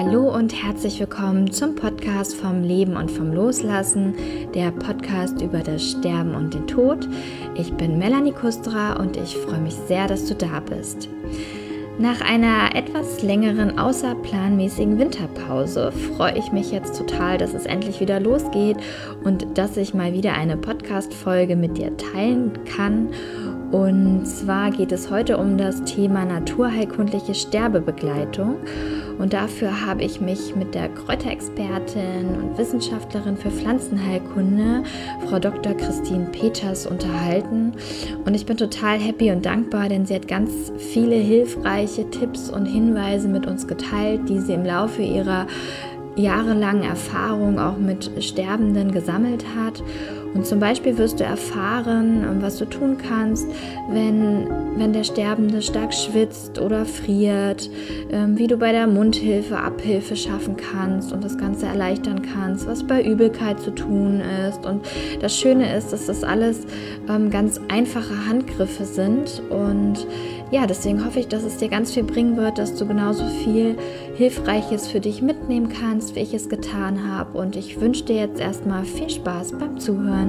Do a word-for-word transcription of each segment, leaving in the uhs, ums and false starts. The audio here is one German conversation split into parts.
Hallo und herzlich willkommen zum Podcast vom Leben und vom Loslassen, der Podcast über das Sterben und den Tod. Ich bin Melanie Kustra und ich freue mich sehr, dass du da bist. Nach einer etwas längeren außerplanmäßigen Winterpause freue ich mich jetzt total, dass es endlich wieder losgeht und dass ich mal wieder eine Podcast-Folge mit dir teilen kann. Und zwar geht es heute um das Thema naturheilkundliche Sterbebegleitung. Und dafür habe ich mich mit der Kräuterexpertin und Wissenschaftlerin für Pflanzenheilkunde, Frau Doktor Christine Peters, unterhalten. Und ich bin total happy und dankbar, denn sie hat ganz viele hilfreiche Tipps und Hinweise mit uns geteilt, die sie im Laufe ihrer jahrelangen Erfahrung auch mit Sterbenden gesammelt hat. Und zum Beispiel wirst du erfahren, was du tun kannst, wenn, wenn der Sterbende stark schwitzt oder friert, wie du bei der Mundhilfe Abhilfe schaffen kannst und das Ganze erleichtern kannst, was bei Übelkeit zu tun ist. Und das Schöne ist, dass das alles ganz einfache Handgriffe sind. Und ja, deswegen hoffe ich, dass es dir ganz viel bringen wird, dass du genauso viel Hilfreiches für dich mitnehmen kannst, wie ich es getan habe. Und ich wünsche dir jetzt erstmal viel Spaß beim Zuhören.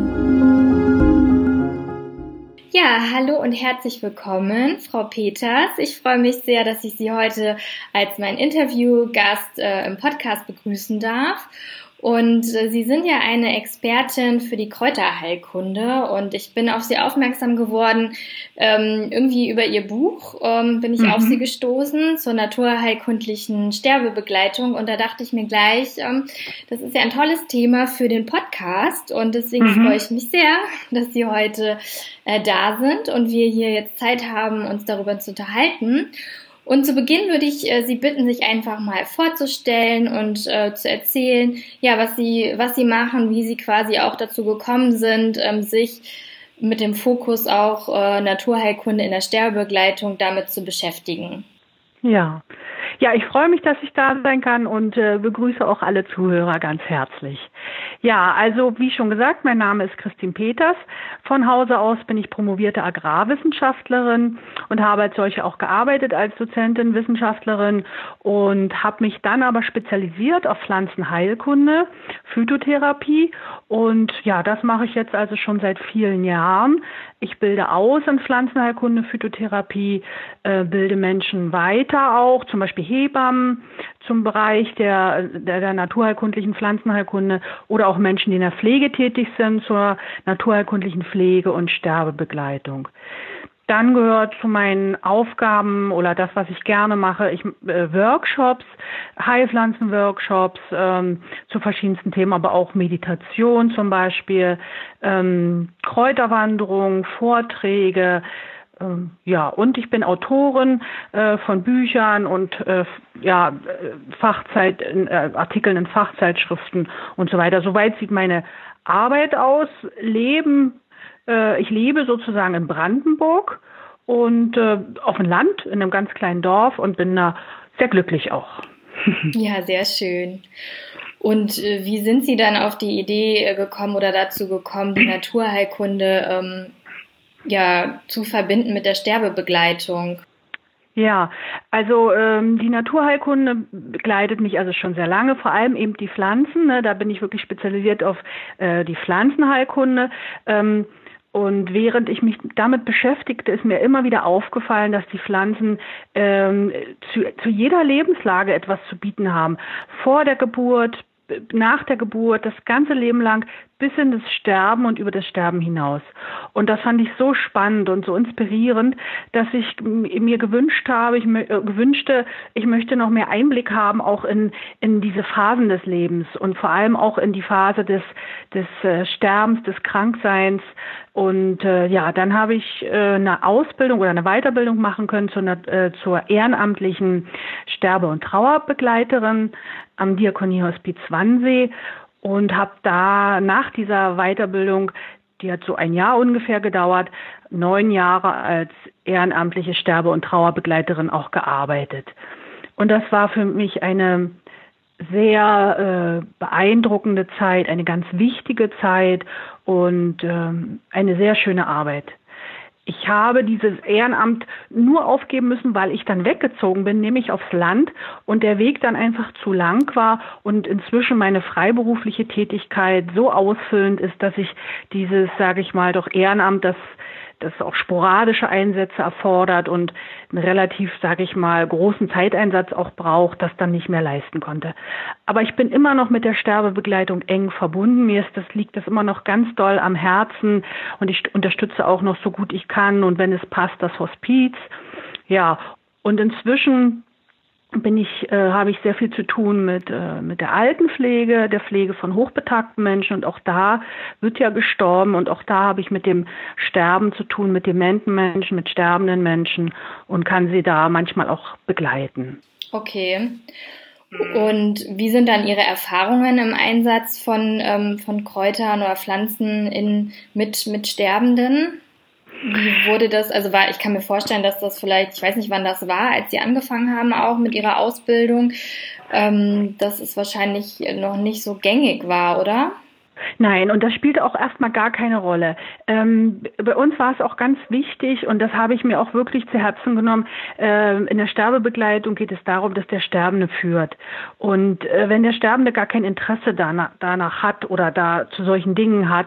Ja, hallo und herzlich willkommen, Frau Peters. Ich freue mich sehr, dass ich Sie heute als mein Interviewgast äh, im Podcast begrüßen darf. Und äh, Sie sind ja eine Expertin für die Kräuterheilkunde und ich bin auf Sie aufmerksam geworden, ähm, irgendwie über Ihr Buch ähm, bin ich mhm. auf Sie gestoßen zur naturheilkundlichen Sterbebegleitung und da dachte ich mir gleich, ähm, das ist ja ein tolles Thema für den Podcast und deswegen mhm. freue ich mich sehr, dass Sie heute äh, da sind und wir hier jetzt Zeit haben, uns darüber zu unterhalten. Und zu Beginn würde ich äh, Sie bitten, sich einfach mal vorzustellen und äh, zu erzählen, ja, was Sie, was Sie machen, wie Sie quasi auch dazu gekommen sind, ähm, sich mit dem Fokus auch äh, Naturheilkunde in der Sterbebegleitung damit zu beschäftigen. Ja, ja, ich freue mich, dass ich da sein kann und äh, begrüße auch alle Zuhörer ganz herzlich. Ja, also wie schon gesagt, mein Name ist Christine Peters. Von Hause aus bin ich promovierte Agrarwissenschaftlerin und habe als solche auch gearbeitet als Dozentin, Wissenschaftlerin und habe mich dann aber spezialisiert auf Pflanzenheilkunde, Phytotherapie und ja, das mache ich jetzt also schon seit vielen Jahren. Ich bilde aus in Pflanzenheilkunde, Phytotherapie, äh, bilde Menschen weiter auch, zum Beispiel Hebammen zum Bereich der, der, der naturheilkundlichen Pflanzenheilkunde oder auch Menschen, die in der Pflege tätig sind, zur naturheilkundlichen Pflege und Sterbebegleitung. Dann gehört zu meinen Aufgaben oder das, was ich gerne mache, ich äh, Workshops, Heilpflanzen-Workshops ähm, zu verschiedensten Themen, aber auch Meditation zum Beispiel, ähm, Kräuterwanderung, Vorträge, ähm, ja, und ich bin Autorin äh, von Büchern und äh, ja, Fachzeit, äh, Artikeln in Fachzeitschriften und so weiter. Soweit sieht meine Arbeit aus. Leben Ich lebe sozusagen in Brandenburg und äh, auf dem Land, in einem ganz kleinen Dorf und bin da sehr glücklich auch. Ja, sehr schön. Und äh, wie sind Sie dann auf die Idee gekommen oder dazu gekommen, die Naturheilkunde ähm, ja, zu verbinden mit der Sterbebegleitung? Ja, also ähm, die Naturheilkunde begleitet mich also schon sehr lange, vor allem eben die Pflanzen. Ne? Da bin ich wirklich spezialisiert auf äh, die Pflanzenheilkunde. Ähm, Und während ich mich damit beschäftigte, ist mir immer wieder aufgefallen, dass die Pflanzen ähm, zu, zu jeder Lebenslage etwas zu bieten haben. Vor der Geburt, nach der Geburt, das ganze Leben lang, bis in das Sterben und über das Sterben hinaus. Und das fand ich so spannend und so inspirierend, dass ich mir gewünscht habe, ich äh, gewünschte, ich möchte noch mehr Einblick haben, auch in, in diese Phasen des Lebens und vor allem auch in die Phase des, des äh, Sterbens, des Krankseins. Und äh, ja, dann habe ich äh, eine Ausbildung oder eine Weiterbildung machen können zu einer, äh, zur ehrenamtlichen Sterbe- und Trauerbegleiterin am Diakoniehospiz Wannsee. Und habe da nach dieser Weiterbildung, die hat so ein Jahr ungefähr gedauert, neun Jahre als ehrenamtliche Sterbe- und Trauerbegleiterin auch gearbeitet. Und das war für mich eine sehr äh, beeindruckende Zeit, eine ganz wichtige Zeit und ähm, eine sehr schöne Arbeit. ich habe dieses Ehrenamt nur aufgeben müssen, weil ich dann weggezogen bin, nämlich aufs Land und der Weg dann einfach zu lang war und inzwischen meine freiberufliche Tätigkeit so ausfüllend ist, dass ich dieses, sage ich mal, doch Ehrenamt, das das auch sporadische Einsätze erfordert und einen relativ, sage ich mal, großen Zeiteinsatz auch braucht, das dann nicht mehr leisten konnte. Aber ich bin immer noch mit der Sterbebegleitung eng verbunden. Mir ist das, liegt das immer noch ganz doll am Herzen und ich unterstütze auch noch so gut ich kann und wenn es passt, das Hospiz. Ja, und inzwischen bin ich, äh, habe ich sehr viel zu tun mit, äh, mit der Altenpflege, der Pflege von hochbetagten Menschen und auch da wird ja gestorben und auch da habe ich mit dem Sterben zu tun, mit dementen Menschen, mit sterbenden Menschen und kann sie da manchmal auch begleiten. Okay. Und wie sind dann Ihre Erfahrungen im Einsatz von, ähm, von Kräutern oder Pflanzen in, mit, mit Sterbenden? Wie wurde das, also war, ich kann mir vorstellen, dass das vielleicht, ich weiß nicht, wann das war, als Sie angefangen haben auch mit Ihrer Ausbildung, ähm, dass es wahrscheinlich noch nicht so gängig war, oder? Nein, und das spielte auch erstmal gar keine Rolle. Ähm, bei uns war es auch ganz wichtig und das habe ich mir auch wirklich zu Herzen genommen. Äh, in der Sterbebegleitung geht es darum, dass der Sterbende führt. Und äh, wenn der Sterbende gar kein Interesse danach, danach hat oder da zu solchen Dingen hat,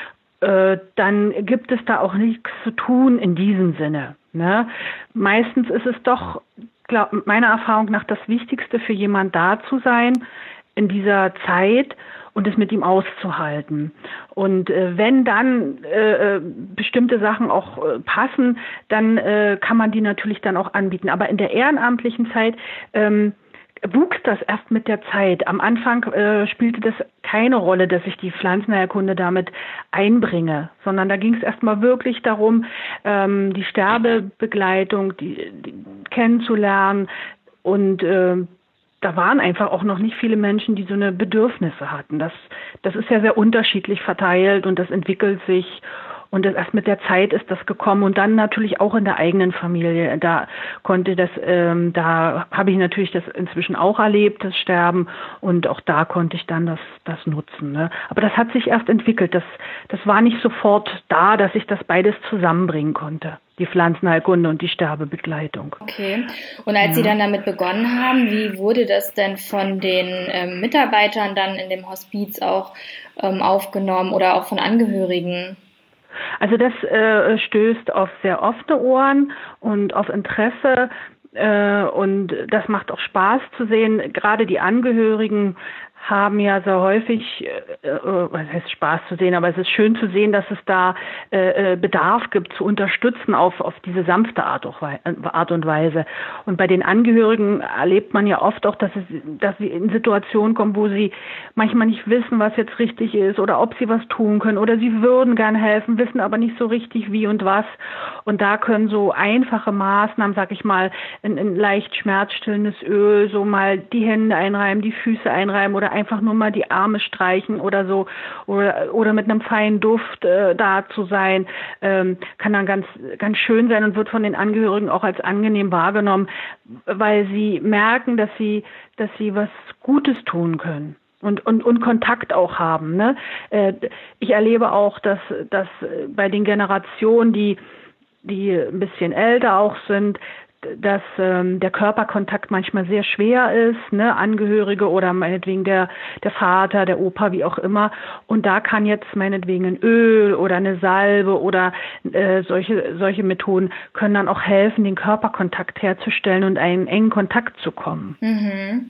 dann gibt es da auch nichts zu tun in diesem Sinne. Ne? Meistens ist es doch, glaub, meiner Erfahrung nach, das Wichtigste für jemand da zu sein in dieser Zeit und es mit ihm auszuhalten. Und äh, wenn dann äh, bestimmte Sachen auch äh, passen, dann äh, kann man die natürlich dann auch anbieten. Aber in der ehrenamtlichen Zeit ähm, wuchs das erst mit der Zeit. Am Anfang äh, spielte das keine Rolle, dass ich die Pflanzenheilkunde damit einbringe, sondern da ging es erstmal wirklich darum, ähm, die Sterbebegleitung die, die kennenzulernen und äh, da waren einfach auch noch nicht viele Menschen, die so eine Bedürfnisse hatten. Das, das ist ja sehr unterschiedlich verteilt und das entwickelt sich. Und das erst mit der Zeit ist das gekommen und dann natürlich auch in der eigenen Familie. Da konnte das, ähm, da habe ich natürlich das inzwischen auch erlebt, das Sterben und auch da konnte ich dann das, das nutzen. Ne? Aber das hat sich erst entwickelt. Das, das war nicht sofort da, dass ich das beides zusammenbringen konnte. Die Pflanzenheilkunde und die Sterbebegleitung. Okay. Und als ja. Sie dann damit begonnen haben, wie wurde das denn von den ähm, Mitarbeitern dann in dem Hospiz auch ähm, aufgenommen oder auch von Angehörigen? Also das äh, stößt auf sehr offene Ohren und auf Interesse äh, und das macht auch Spaß zu sehen. Gerade die Angehörigen haben ja sehr häufig, äh, äh, was heißt Spaß zu sehen, aber es ist schön zu sehen, dass es da äh, Bedarf gibt, zu unterstützen auf, auf diese sanfte Art, auch, Art und Weise. Und bei den Angehörigen erlebt man ja oft auch, dass, es, dass sie in Situationen kommen, wo sie manchmal nicht wissen, was jetzt richtig ist oder ob sie was tun können oder sie würden gern helfen, wissen aber nicht so richtig wie und was. Und da können so einfache Maßnahmen, sag ich mal, ein, ein leicht schmerzstillendes Öl, so mal die Hände einreiben, die Füße einreiben oder einfach nur mal die Arme streichen oder so oder, oder mit einem feinen Duft äh, da zu sein, ähm, kann dann ganz, ganz schön sein und wird von den Angehörigen auch als angenehm wahrgenommen, weil sie merken, dass sie, dass sie was Gutes tun können. Und, und, und Kontakt auch haben. Ne? Äh, ich erlebe auch, dass, dass bei den Generationen, die, die ein bisschen älter auch sind, dass ähm, der Körperkontakt manchmal sehr schwer ist, ne, Angehörige oder meinetwegen der der Vater, der Opa, wie auch immer. Und da kann jetzt meinetwegen ein Öl oder eine Salbe oder äh, solche solche Methoden können dann auch helfen, den Körperkontakt herzustellen und einen engen Kontakt zu kommen. Mhm.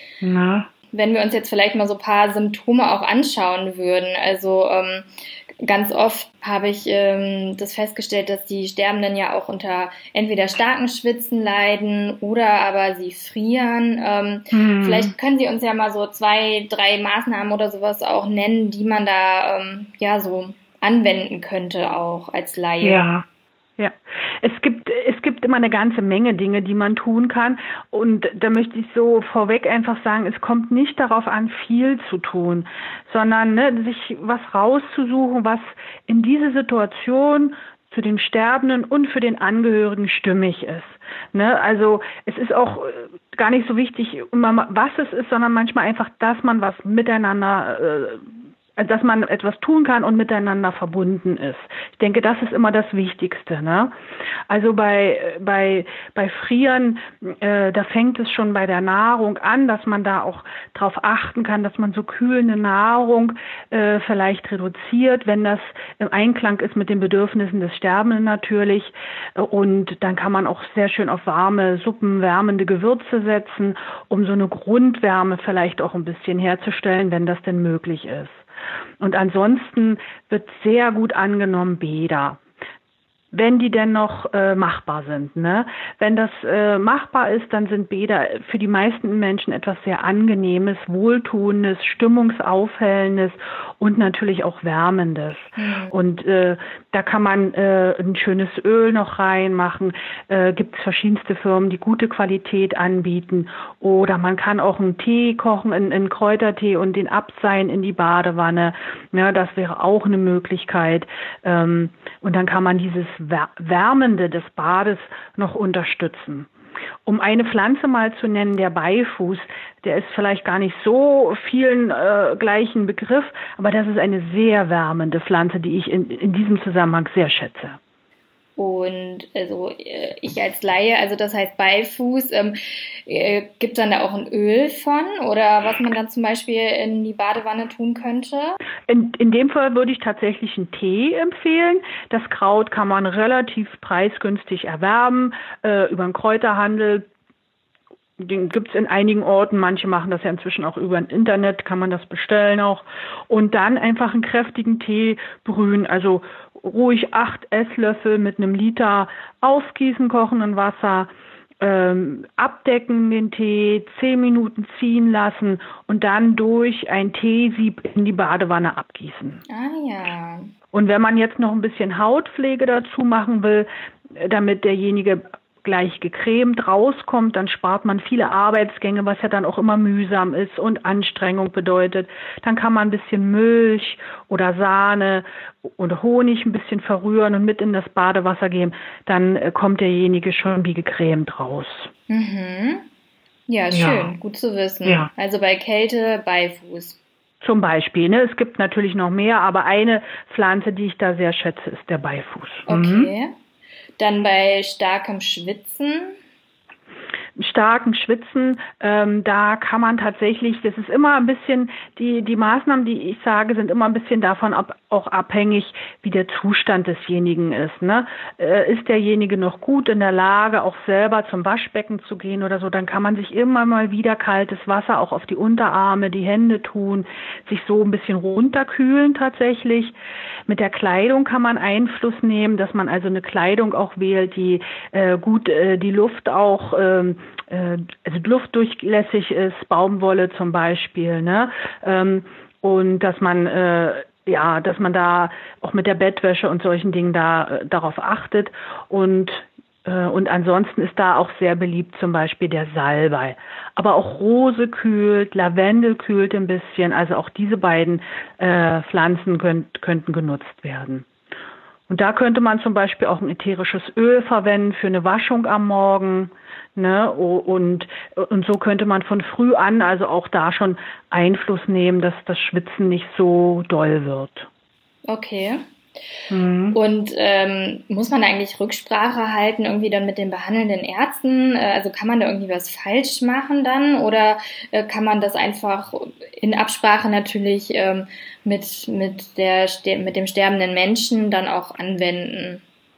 Na? Wenn wir uns jetzt vielleicht mal so ein paar Symptome auch anschauen würden, also ähm, ganz oft habe ich ähm, das festgestellt, dass die Sterbenden ja auch unter entweder starken Schwitzen leiden oder aber sie frieren. Ähm, hm. Vielleicht können Sie uns ja mal so zwei, drei Maßnahmen oder sowas auch nennen, die man da ähm, ja so anwenden könnte auch als Laie. Ja. Ja, es gibt es gibt immer eine ganze Menge Dinge, die man tun kann und da möchte ich so vorweg einfach sagen, es kommt nicht darauf an, viel zu tun, sondern ne, sich was rauszusuchen, was in diese Situation für den Sterbenden und für den Angehörigen stimmig ist. Ne? Also es ist auch gar nicht so wichtig, was es ist, sondern manchmal einfach, dass man was miteinander äh, dass man etwas tun kann und miteinander verbunden ist. Ich denke, das ist immer das Wichtigste, ne? Also bei bei bei Frieren, äh, da fängt es schon bei der Nahrung an, dass man da auch darauf achten kann, dass man so kühlende Nahrung äh, vielleicht reduziert, wenn das im Einklang ist mit den Bedürfnissen des Sterbenden natürlich. Und dann kann man auch sehr schön auf warme Suppen, wärmende Gewürze setzen, um so eine Grundwärme vielleicht auch ein bisschen herzustellen, wenn das denn möglich ist. Und ansonsten wird sehr gut angenommen Bäder, wenn die denn noch äh, machbar sind. Ne? Wenn das äh, machbar ist, dann sind Bäder für die meisten Menschen etwas sehr Angenehmes, Wohltuendes, Stimmungsaufhellendes und natürlich auch Wärmendes. Mhm. Und äh, da kann man äh, ein schönes Öl noch reinmachen. Äh, gibt es verschiedenste Firmen, die gute Qualität anbieten. Oder man kann auch einen Tee kochen, einen, einen Kräutertee und den abseihen in die Badewanne. Ja, das wäre auch eine Möglichkeit. Ähm, und dann kann man dieses Wärmende des Bades noch unterstützen. Um eine Pflanze mal zu nennen, der Beifuß, der ist vielleicht gar nicht so vielen äh, gleichen Begriff, aber das ist eine sehr wärmende Pflanze, die ich in, in diesem Zusammenhang sehr schätze. Und also ich als Laie, also das heißt Beifuß, ähm, äh, gibt dann da auch ein Öl von oder was man dann zum Beispiel in die Badewanne tun könnte? In, in dem Fall würde ich tatsächlich einen Tee empfehlen. Das Kraut kann man relativ preisgünstig erwerben äh, über den Kräuterhandel. Den gibt es in einigen Orten, manche machen das ja inzwischen auch über ein Internet, kann man das bestellen auch. Und dann einfach einen kräftigen Tee brühen, also ruhig acht Esslöffel mit einem Liter aufgießen, kochenden Wasser, ähm, abdecken den Tee, zehn Minuten ziehen lassen und dann durch ein Teesieb in die Badewanne abgießen. Ah ja. Und wenn man jetzt noch ein bisschen Hautpflege dazu machen will, damit derjenige gleich gecremt rauskommt, dann spart man viele Arbeitsgänge, was ja dann auch immer mühsam ist und Anstrengung bedeutet. Dann kann man ein bisschen Milch oder Sahne und Honig ein bisschen verrühren und mit in das Badewasser geben. Dann äh, kommt derjenige schon wie gecremt raus. Mhm. Ja, schön, ja. Gut zu wissen. Ja. Also bei Kälte Beifuß. Zum Beispiel, ne? Es gibt natürlich noch mehr, aber eine Pflanze, die ich da sehr schätze, ist der Beifuß. Okay. Mhm. Dann bei starkem Schwitzen? starken Schwitzen, ähm, da kann man tatsächlich, das ist immer ein bisschen, die die Maßnahmen, die ich sage, sind immer ein bisschen davon ab, auch abhängig, wie der Zustand desjenigen ist. Ne? Äh, ist derjenige noch gut in der Lage, auch selber zum Waschbecken zu gehen oder so, dann kann man sich immer mal wieder kaltes Wasser auch auf die Unterarme, die Hände tun, sich so ein bisschen runterkühlen tatsächlich. Mit der Kleidung kann man Einfluss nehmen, dass man also eine Kleidung auch wählt, die äh, gut äh, die Luft auch ähm, äh, also luftdurchlässig ist, Baumwolle zum Beispiel, ne? Ähm, und dass man äh, ja, dass man da auch mit der Bettwäsche und solchen Dingen da äh, darauf achtet und äh, und ansonsten ist da auch sehr beliebt zum Beispiel der Salbei. Aber auch Rose kühlt, Lavendel kühlt ein bisschen. Also auch diese beiden äh, Pflanzen könnt, könnten genutzt werden. Und da könnte man zum Beispiel auch ein ätherisches Öl verwenden für eine Waschung am Morgen. Ne? Und, und so könnte man von früh an also auch da schon Einfluss nehmen, dass das Schwitzen nicht so doll wird. Okay. Mhm. Und ähm, muss man eigentlich Rücksprache halten, irgendwie dann mit den behandelnden Ärzten? Also kann man da irgendwie was falsch machen dann? Oder äh, kann man das einfach in Absprache natürlich ähm, mit, mit, der, mit dem sterbenden Menschen dann auch anwenden?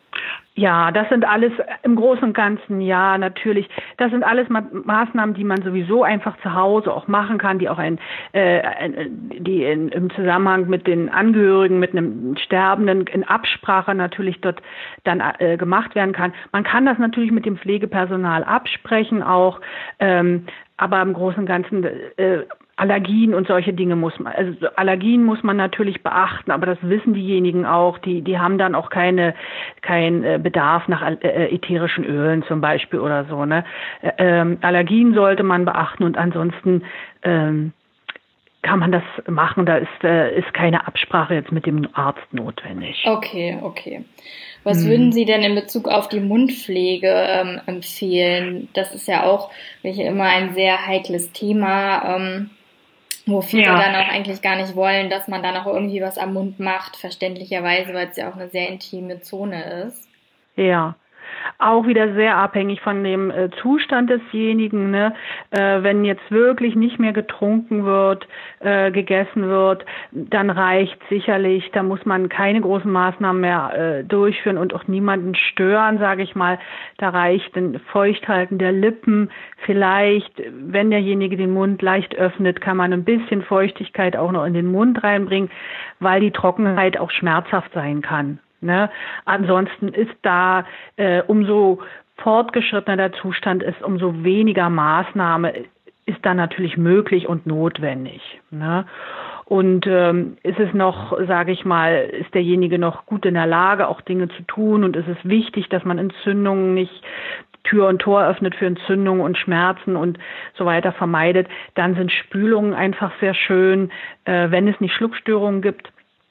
Ja, das sind alles im Großen und Ganzen, ja, natürlich. Das sind alles Ma- Maßnahmen, die man sowieso einfach zu Hause auch machen kann, die auch ein, äh, die in, im Zusammenhang mit den Angehörigen, mit einem Sterbenden in Absprache natürlich dort dann äh, gemacht werden kann. Man kann das natürlich mit dem Pflegepersonal absprechen auch, ähm, aber im Großen und Ganzen äh, Allergien und solche Dinge muss man, also Allergien muss man natürlich beachten, aber das wissen diejenigen auch, die die haben dann auch keine kein Bedarf nach äh, ätherischen Ölen zum Beispiel oder so, ne? Ähm, Allergien sollte man beachten und ansonsten ähm, kann man das machen, da ist äh, ist keine Absprache jetzt mit dem Arzt notwendig. Okay, okay. Was hm. würden Sie denn in Bezug auf die Mundpflege ähm, empfehlen? Das ist ja auch wirklich immer ein sehr heikles Thema. Ähm, wo viele Ja. dann auch eigentlich gar nicht wollen, dass man dann auch irgendwie was am Mund macht, verständlicherweise, weil es ja auch eine sehr intime Zone ist. Ja, auch wieder sehr abhängig von dem äh, Zustand desjenigen. Ne? Äh, wenn jetzt wirklich nicht mehr getrunken wird, äh, gegessen wird, dann reicht sicherlich. Da muss man keine großen Maßnahmen mehr äh, durchführen und auch niemanden stören, sage ich mal. Da reicht ein Feuchthalten der Lippen. Vielleicht, wenn derjenige den Mund leicht öffnet, kann man ein bisschen Feuchtigkeit auch noch in den Mund reinbringen, weil die Trockenheit auch schmerzhaft sein kann. Ne? Ansonsten ist da, äh, umso fortgeschrittener der Zustand ist, umso weniger Maßnahme ist da natürlich möglich und notwendig. Ne? Und ähm, ist es noch, sage ich mal, ist derjenige noch gut in der Lage, auch Dinge zu tun, und ist es wichtig, dass man Entzündungen nicht Tür und Tor öffnet für Entzündungen und Schmerzen und so weiter vermeidet, dann sind Spülungen einfach sehr schön, äh, wenn es nicht Schluckstörungen gibt.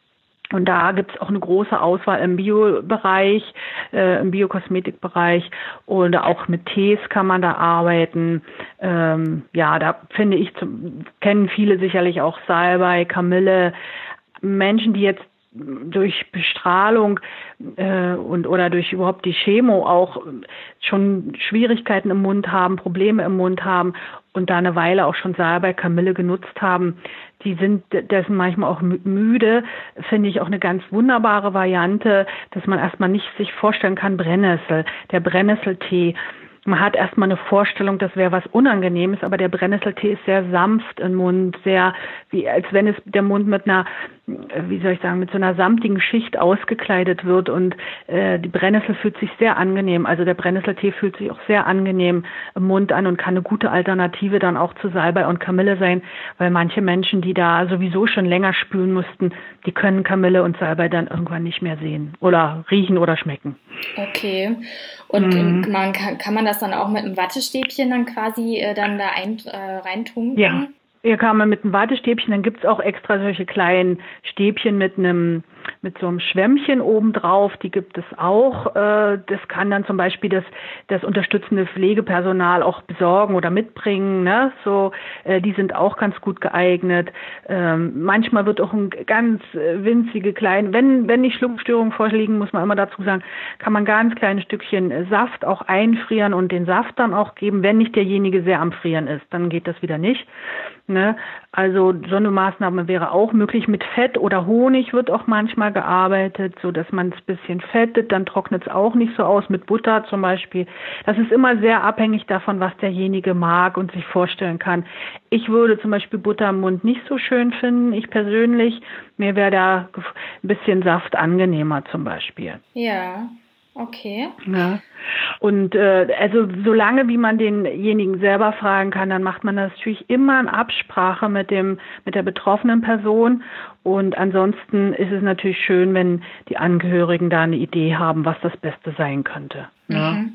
Und da gibt es auch eine große Auswahl im Bio-Bereich, äh, im Biokosmetikbereich, und auch mit Tees kann man da arbeiten. Ähm, ja, da finde ich, zum, kennen viele sicherlich auch Salbei, Kamille. Menschen, die jetzt durch Bestrahlung äh, und oder durch überhaupt die Chemo auch schon Schwierigkeiten im Mund haben, Probleme im Mund haben und da eine Weile auch schon Salbei, Kamille genutzt haben, die sind dessen manchmal auch müde, finde ich auch eine ganz wunderbare Variante, dass man erstmal nicht sich vorstellen kann, Brennnessel, der Brennnesseltee. Man hat erstmal eine Vorstellung, das wäre was Unangenehmes, aber der Brennnesseltee ist sehr sanft im Mund, sehr, wie als wenn es der Mund mit einer, wie soll ich sagen, mit so einer samtigen Schicht ausgekleidet wird, und äh, die Brennnessel fühlt sich sehr angenehm, also der Brennnesseltee fühlt sich auch sehr angenehm im Mund an und kann eine gute Alternative dann auch zu Salbei und Kamille sein, weil manche Menschen, die da sowieso schon länger spülen mussten, die können Kamille und Salbei dann irgendwann nicht mehr sehen oder riechen oder schmecken. Okay. Und Mhm. man kann, kann man das dann auch mit einem Wattestäbchen dann quasi äh, dann da ein, äh, reintunken? Ja, hier kann man mit einem Wattestäbchen, dann gibt's auch extra solche kleinen Stäbchen mit einem mit so einem Schwämmchen oben drauf, die gibt es auch. Äh, das kann dann zum Beispiel das, das unterstützende Pflegepersonal auch besorgen oder mitbringen. Ne? So, äh, die sind auch ganz gut geeignet. Ähm, manchmal wird auch ein ganz äh, winzige kleine, wenn wenn nicht Schluckstörungen vorliegen, muss man immer dazu sagen, kann man ganz kleine Stückchen äh, Saft auch einfrieren und den Saft dann auch geben, wenn nicht derjenige sehr am Frieren ist. Dann geht das wieder nicht. Ne? Also so eine Maßnahme wäre auch möglich. Mit Fett oder Honig wird auch manchmal gearbeitet, so dass man es ein bisschen fettet, dann trocknet es auch nicht so aus, mit Butter zum Beispiel. Das ist immer sehr abhängig davon, was derjenige mag und sich vorstellen kann. Ich würde zum Beispiel Butter im Mund nicht so schön finden, ich persönlich. Mir wäre da ein bisschen Saft angenehmer zum Beispiel. Ja. Okay. Ja. Und äh, also solange wie man denjenigen selber fragen kann, dann macht man das natürlich immer in Absprache mit dem mit der betroffenen Person. Und ansonsten ist es natürlich schön, wenn die Angehörigen da eine Idee haben, was das Beste sein könnte. Mhm.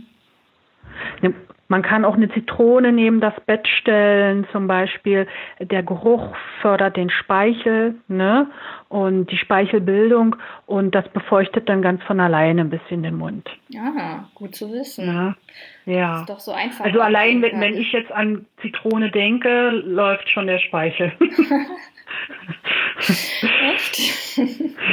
Ja. Man kann auch eine Zitrone neben das Bett stellen, zum Beispiel. Der Geruch fördert den Speichel, ne? Und die Speichelbildung, und das befeuchtet dann ganz von alleine ein bisschen den Mund. Ah, gut zu wissen. Ja. Ja. Das ist doch so einfach. Also allein, wenn, wenn ich jetzt an Zitrone denke, läuft schon der Speichel. Echt?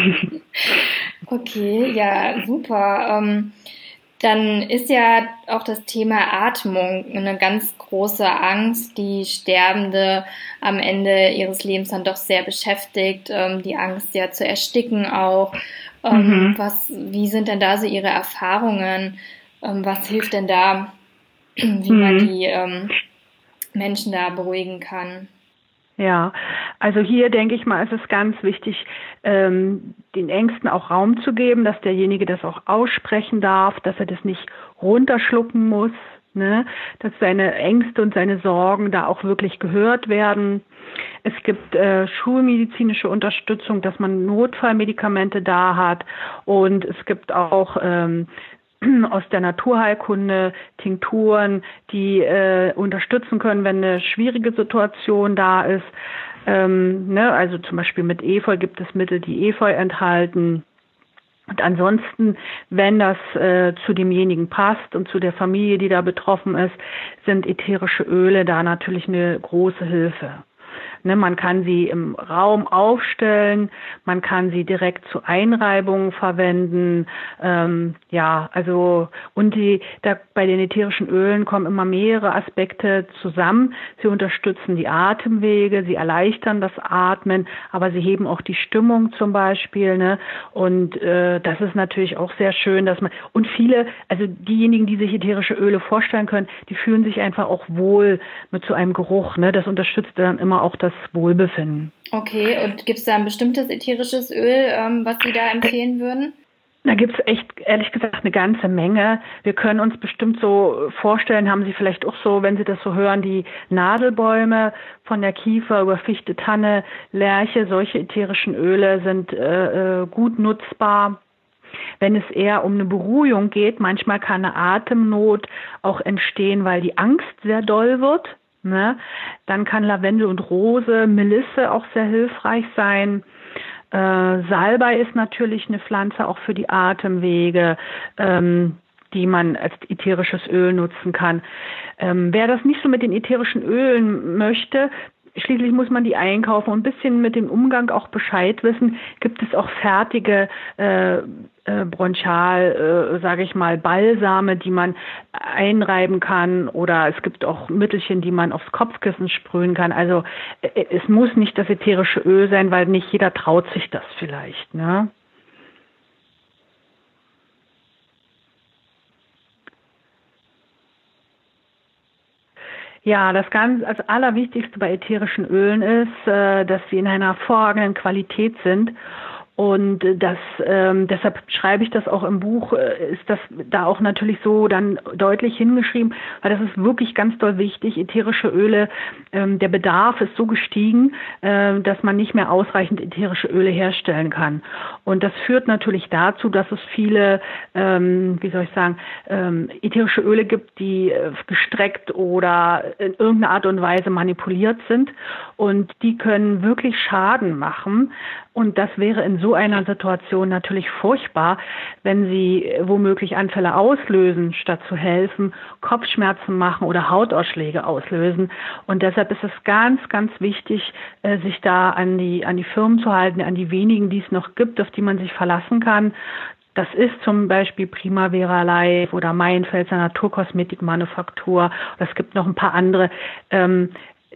Okay, ja, super. Ähm, Dann ist ja auch das Thema Atmung eine ganz große Angst, die Sterbende am Ende ihres Lebens dann doch sehr beschäftigt. Ähm, die Angst ja zu ersticken auch. Ähm, Mhm. was, wie sind denn da so Ihre Erfahrungen? Ähm, was hilft denn da, wie man Mhm. die ähm, Menschen da beruhigen kann? Ja, also hier denke ich mal, ist es ganz wichtig, ähm, den Ängsten auch Raum zu geben, dass derjenige das auch aussprechen darf, dass er das nicht runterschlucken muss, ne? Dass seine Ängste und seine Sorgen da auch wirklich gehört werden. Es gibt äh, schulmedizinische Unterstützung, dass man Notfallmedikamente da hat, und es gibt auch ähm, aus der Naturheilkunde Tinkturen, die äh, unterstützen können, wenn eine schwierige Situation da ist. Ähm, ne? Also zum Beispiel mit Efeu gibt es Mittel, die Efeu enthalten. Und ansonsten, wenn das äh, zu demjenigen passt und zu der Familie, die da betroffen ist, sind ätherische Öle da natürlich eine große Hilfe. Ne, man kann sie im Raum aufstellen, man kann sie direkt zu Einreibungen verwenden. Ähm, ja, also und die da bei den ätherischen Ölen kommen immer mehrere Aspekte zusammen. Sie unterstützen die Atemwege, sie erleichtern das Atmen, aber sie heben auch die Stimmung zum Beispiel. Ne? Und äh, das ist natürlich auch sehr schön, dass man und viele, also diejenigen, die sich ätherische Öle vorstellen können, die fühlen sich einfach auch wohl mit so einem Geruch. Ne? Das unterstützt dann immer auch das Wohlbefinden. Okay, und gibt es da ein bestimmtes ätherisches Öl, ähm, was Sie da empfehlen würden? Da gibt's echt, ehrlich gesagt, eine ganze Menge. Wir können uns bestimmt so vorstellen, haben Sie vielleicht auch so, wenn Sie das so hören, die Nadelbäume von der Kiefer über Fichte, Tanne, Lärche, solche ätherischen Öle sind äh, gut nutzbar. Wenn es eher um eine Beruhigung geht, manchmal kann eine Atemnot auch entstehen, weil die Angst sehr doll wird. Ne? Dann kann Lavendel und Rose, Melisse auch sehr hilfreich sein. Äh, Salbei ist natürlich eine Pflanze auch für die Atemwege, ähm, die man als ätherisches Öl nutzen kann. Ähm, wer das nicht so mit den ätherischen Ölen möchte, schließlich muss man die einkaufen und ein bisschen mit dem Umgang auch Bescheid wissen. Gibt es auch fertige äh, äh, Bronchal, äh, sage ich mal, Balsame, die man einreiben kann, oder es gibt auch Mittelchen, die man aufs Kopfkissen sprühen kann. Also äh, es muss nicht das ätherische Öl sein, weil nicht jeder traut sich das vielleicht, ne? Ja, das ganz, also Allerwichtigste bei ätherischen Ölen ist, äh, dass sie in einer hervorragenden Qualität sind. Und das, ähm, deshalb schreibe ich das auch im Buch, äh, ist das da auch natürlich so dann deutlich hingeschrieben, weil das ist wirklich ganz doll wichtig. Ätherische Öle, ähm, der Bedarf ist so gestiegen, äh, dass man nicht mehr ausreichend ätherische Öle herstellen kann. Und das führt natürlich dazu, dass es viele, ähm, wie soll ich sagen, ähm, ätherische Öle gibt, die äh, gestreckt oder in irgendeiner Art und Weise manipuliert sind. Und die können wirklich Schaden machen. Und das wäre in so einer Situation natürlich furchtbar, wenn sie womöglich Anfälle auslösen, statt zu helfen, Kopfschmerzen machen oder Hautausschläge auslösen. Und deshalb ist es ganz, ganz wichtig, sich da an die, an die Firmen zu halten, an die wenigen, die es noch gibt, auf die man sich verlassen kann. Das ist zum Beispiel Primavera Life oder Maienfelser Naturkosmetikmanufaktur. Es gibt noch ein paar andere. Ähm,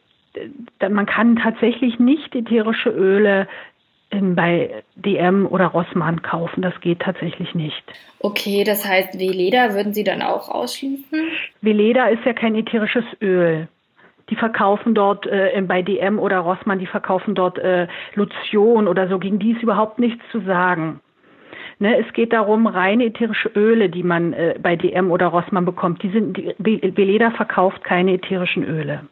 man kann tatsächlich nicht ätherische Öle in, bei D M oder Rossmann kaufen. Das geht tatsächlich nicht. Okay, das heißt, Weleda würden Sie dann auch ausschließen? Weleda ist ja kein ätherisches Öl. Die verkaufen dort äh, bei D M oder Rossmann, die verkaufen dort äh, Lotion oder so. Gegen die ist überhaupt nichts zu sagen. Ne, es geht darum, reine ätherische Öle, die man äh, bei D M oder Rossmann bekommt. Die sind, die, Weleda verkauft keine ätherischen Öle.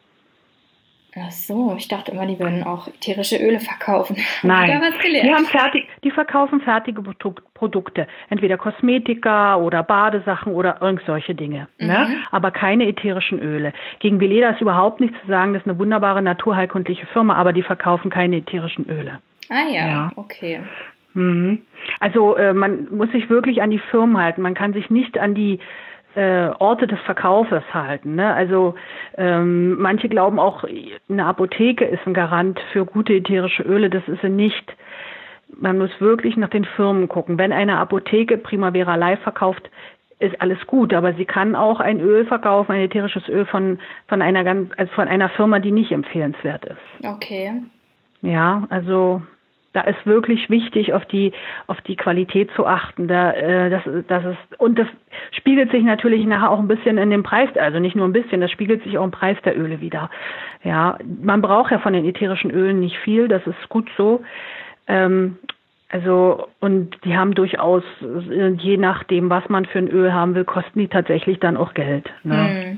Ach so, ich dachte immer, die würden auch ätherische Öle verkaufen. Nein, Hab ich da was gelernt? Die haben fertig, die verkaufen fertige Produkte, entweder Kosmetika oder Badesachen oder irgend solche Dinge, mhm. ne? Aber keine ätherischen Öle. Gegen Weleda ist überhaupt nichts zu sagen, das ist eine wunderbare naturheilkundliche Firma, aber die verkaufen keine ätherischen Öle. Ah ja, ja. okay. Mhm. Also äh, man muss sich wirklich an die Firmen halten, man kann sich nicht an die Äh, Orte des Verkaufes halten. Ne? Also ähm, manche glauben auch, eine Apotheke ist ein Garant für gute ätherische Öle. Das ist sie nicht. Man muss wirklich nach den Firmen gucken. Wenn eine Apotheke Primavera Life verkauft, ist alles gut, aber sie kann auch ein Öl verkaufen, ein ätherisches Öl von von einer ganz, also von einer Firma, die nicht empfehlenswert ist. Okay. Ja, also da ist wirklich wichtig, auf die auf die Qualität zu achten. Da, äh, das, das ist und das spiegelt sich natürlich nachher auch ein bisschen in dem Preis, also nicht nur ein bisschen, das spiegelt sich auch im Preis der Öle wieder. Ja, man braucht ja von den ätherischen Ölen nicht viel, das ist gut so. Ähm, also und die haben durchaus, je nachdem, was man für ein Öl haben will, kosten die tatsächlich dann auch Geld. Ne? Hm.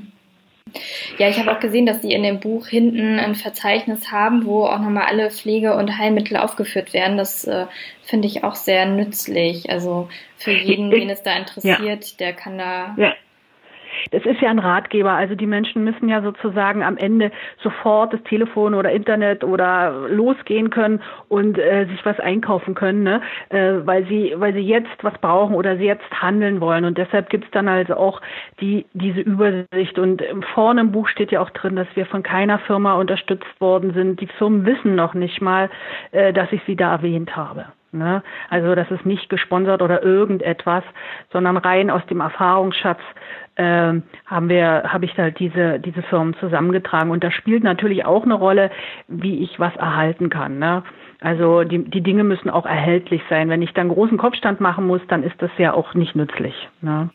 Ja, ich habe auch gesehen, dass Sie in dem Buch hinten ein Verzeichnis haben, wo auch nochmal alle Pflege- und Heilmittel aufgeführt werden. Das äh, finde ich auch sehr nützlich. Also für jeden, den es da interessiert, ja. der kann da... Ja. das ist ja ein Ratgeber. Also die Menschen müssen ja sozusagen am Ende sofort das Telefon oder Internet oder losgehen können und äh, sich was einkaufen können, ne? äh, weil sie weil sie jetzt was brauchen oder sie jetzt handeln wollen. Und deshalb gibt's dann also auch die diese Übersicht. Und vorne im Buch steht ja auch drin, dass wir von keiner Firma unterstützt worden sind. Die Firmen wissen noch nicht mal, äh, dass ich sie da erwähnt habe. Ne? Also das ist nicht gesponsert oder irgendetwas, sondern rein aus dem Erfahrungsschatz äh, haben wir, habe ich halt diese diese Firmen zusammengetragen. Und das spielt natürlich auch eine Rolle, wie ich was erhalten kann. Ne? Also die die Dinge müssen auch erhältlich sein. Wenn ich dann großen Kopfstand machen muss, dann ist das ja auch nicht nützlich. Ne?